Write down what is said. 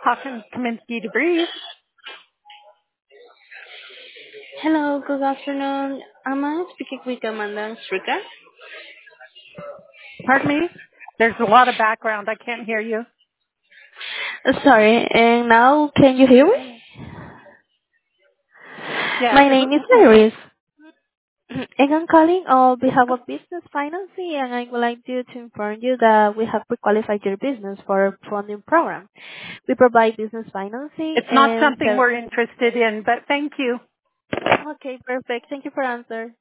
Hawkins Kaminsky Debris. Hello, good afternoon. Am I speaking with Amanda Stricker? Pardon me? There's a lot of background. I can't hear you. Sorry, and now can you hear me? Yeah. My name is Iris, and I'm calling on behalf of Business Financing, and I would like to inform you that we have pre-qualified your business for a funding program. We provide business financing It's not and something we're interested in, but thank you. Okay, perfect. Thank you for answer.